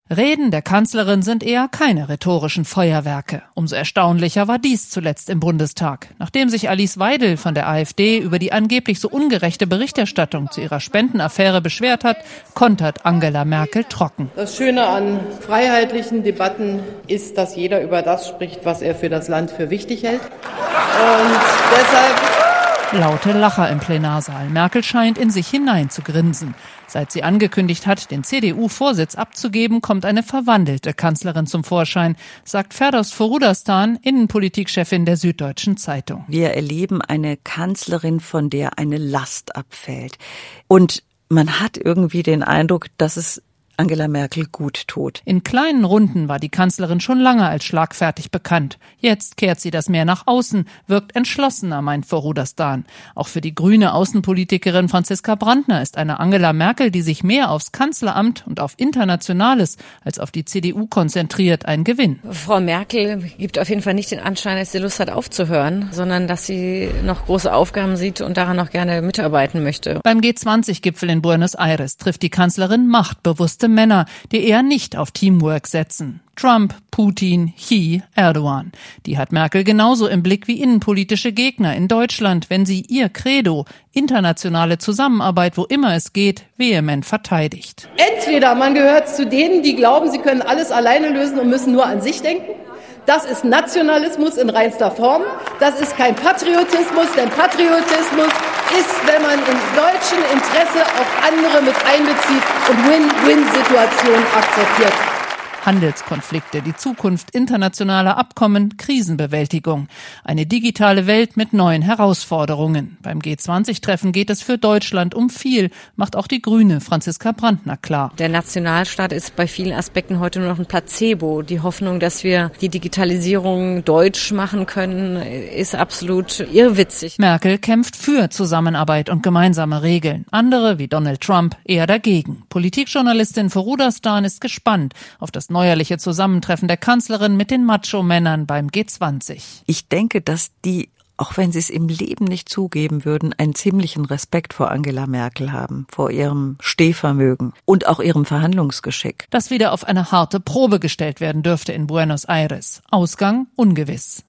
Reden der Kanzlerin sind eher keine rhetorischen Feuerwerke. Umso erstaunlicher war dies zuletzt im Bundestag. Nachdem sich Alice Weidel von der AfD über die angeblich so ungerechte Berichterstattung zu ihrer Spendenaffäre beschwert hat, kontert Angela Merkel trocken. Das Schöne an freiheitlichen Debatten ist, dass jeder über das spricht, was er für das Land für wichtig hält. Und deshalb... Laute Lacher im Plenarsaal. Merkel scheint in sich hinein zu grinsen. Seit sie angekündigt hat, den CDU-Vorsitz abzugeben, kommt eine verwandelte Kanzlerin zum Vorschein, sagt Ferdows Forudastan, Innenpolitikchefin der Süddeutschen Zeitung. Wir erleben eine Kanzlerin, von der eine Last abfällt. Und man hat irgendwie den Eindruck, dass es Angela Merkel gut tut. In kleinen Runden war die Kanzlerin schon lange als schlagfertig bekannt. Jetzt kehrt sie das mehr nach außen, wirkt entschlossener, meint Forudastan. Auch für die grüne Außenpolitikerin Franziska Brandner ist eine Angela Merkel, die sich mehr aufs Kanzleramt und auf Internationales als auf die CDU konzentriert, ein Gewinn. Frau Merkel gibt auf jeden Fall nicht den Anschein, dass sie Lust hat aufzuhören, sondern dass sie noch große Aufgaben sieht und daran noch gerne mitarbeiten möchte. Beim G20-Gipfel in Buenos Aires trifft die Kanzlerin machtbewusste Männer, die eher nicht auf Teamwork setzen. Trump, Putin, Xi, Erdogan. Die hat Merkel genauso im Blick wie innenpolitische Gegner in Deutschland, wenn sie ihr Credo, internationale Zusammenarbeit, wo immer es geht, vehement verteidigt. Entweder man gehört zu denen, die glauben, sie können alles alleine lösen und müssen nur an sich denken. Das ist Nationalismus in reinster Form. Das ist kein Patriotismus, denn Patriotismus ist, wenn man im deutschen Interesse auch andere mit einbezieht und Win-Win-Situationen akzeptiert. Handelskonflikte, die Zukunft internationaler Abkommen, Krisenbewältigung. Eine digitale Welt mit neuen Herausforderungen. Beim G20-Treffen geht es für Deutschland um viel, macht auch die Grüne Franziska Brandner klar. Der Nationalstaat ist bei vielen Aspekten heute nur noch ein Placebo. Die Hoffnung, dass wir die Digitalisierung deutsch machen können, ist absolut irrwitzig. Merkel kämpft für Zusammenarbeit und gemeinsame Regeln. Andere, wie Donald Trump, eher dagegen. Politikjournalistin Forudastan ist gespannt auf das neuerliche Zusammentreffen der Kanzlerin mit den Macho-Männern beim G20. Ich denke, dass die, auch wenn sie es im Leben nicht zugeben würden, einen ziemlichen Respekt vor Angela Merkel haben, vor ihrem Stehvermögen und auch ihrem Verhandlungsgeschick. Das wieder auf eine harte Probe gestellt werden dürfte in Buenos Aires. Ausgang ungewiss.